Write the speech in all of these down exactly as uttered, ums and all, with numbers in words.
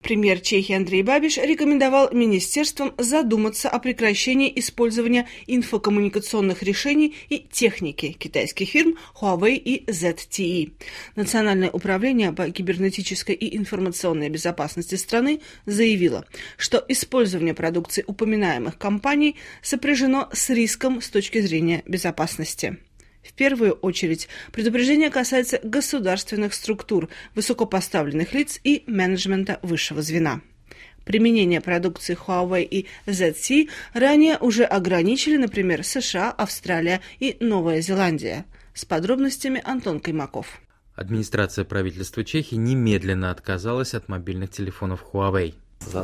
Премьер Чехии Андрей Бабиш рекомендовал министерствам задуматься о прекращении использования инфокоммуникационных решений и техники китайских фирм Huawei и зет ти и. Национальное управление по кибернетической и информационной безопасности страны заявило, что использование продукции упоминаемых компаний сопряжено с риском с точки зрения безопасности. В первую очередь, предупреждение касается государственных структур, высокопоставленных лиц и менеджмента высшего звена. Применение продукции Huawei и зет ти и ранее уже ограничили, например, США, Австралия и Новая Зеландия. С подробностями Антон Каймаков. Администрация правительства Чехии немедленно отказалась от мобильных телефонов Huawei.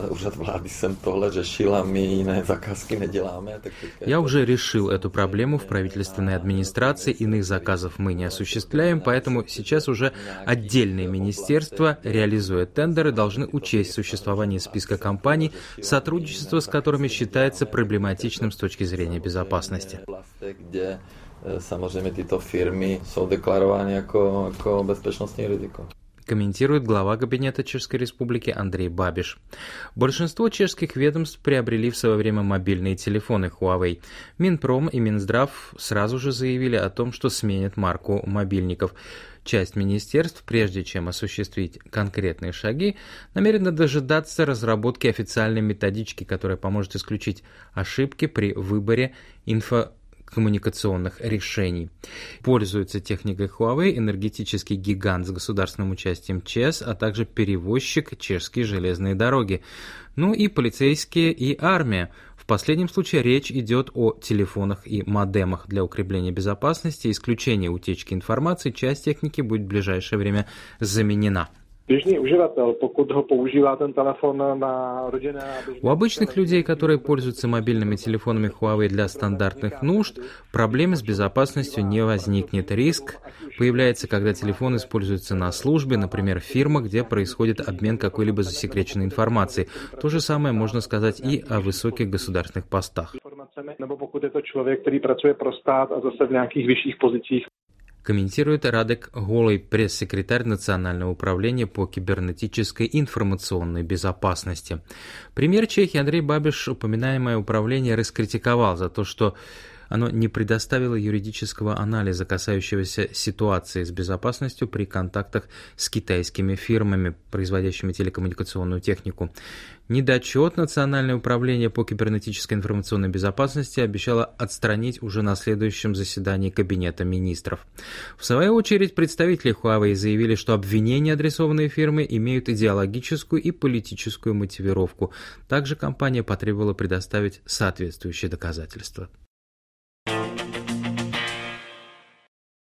Я уже решил эту проблему в правительственной администрации, иных заказов мы не осуществляем, поэтому сейчас уже отдельные министерства, реализуя тендеры, должны учесть существование списка компаний, сотрудничество с которыми считается проблематичным с точки зрения безопасности. Samozřejmě tyto firmy jsou deklarovány jako, jako bezpečnostní riziko. Комментирует глава Кабинета Чешской Республики Андрей Бабиш. Большинство чешских ведомств приобрели в свое время мобильные телефоны Huawei. Минпром и Минздрав сразу же заявили о том, что сменят марку мобильников. Часть министерств, прежде чем осуществить конкретные шаги, намерена дожидаться разработки официальной методички, которая поможет исключить ошибки при выборе инфо коммуникационных решений. Пользуется техникой Huawei энергетический гигант с государственным участием ЧЭС, а также перевозчик Чешские железные дороги. Ну и полицейские и армия. В последнем случае речь идет о телефонах и модемах. Для укрепления безопасности и исключения утечки информации часть техники будет в ближайшее время заменена. У обычных людей, которые пользуются мобильными телефонами Huawei для стандартных нужд, проблем с безопасностью не возникнет. Риск появляется, когда телефон используется на службе, например, в фирмах, где происходит обмен какой-либо засекреченной информацией. То же самое можно сказать и о высоких государственных постах. Комментирует Радек Голый, пресс-секретарь Национального управления по кибернетической и информационной безопасности. Премьер Чехии Андрей Бабиш упоминаемое управление раскритиковал за то, что оно не предоставило юридического анализа, касающегося ситуации с безопасностью при контактах с китайскими фирмами, производящими телекоммуникационную технику. Недочет Национальное управление по кибернетической и информационной безопасности обещало отстранить уже на следующем заседании Кабинета министров. В свою очередь, представители Huawei заявили, что обвинения, адресованные фирме, имеют идеологическую и политическую мотивировку. Также компания потребовала предоставить соответствующие доказательства.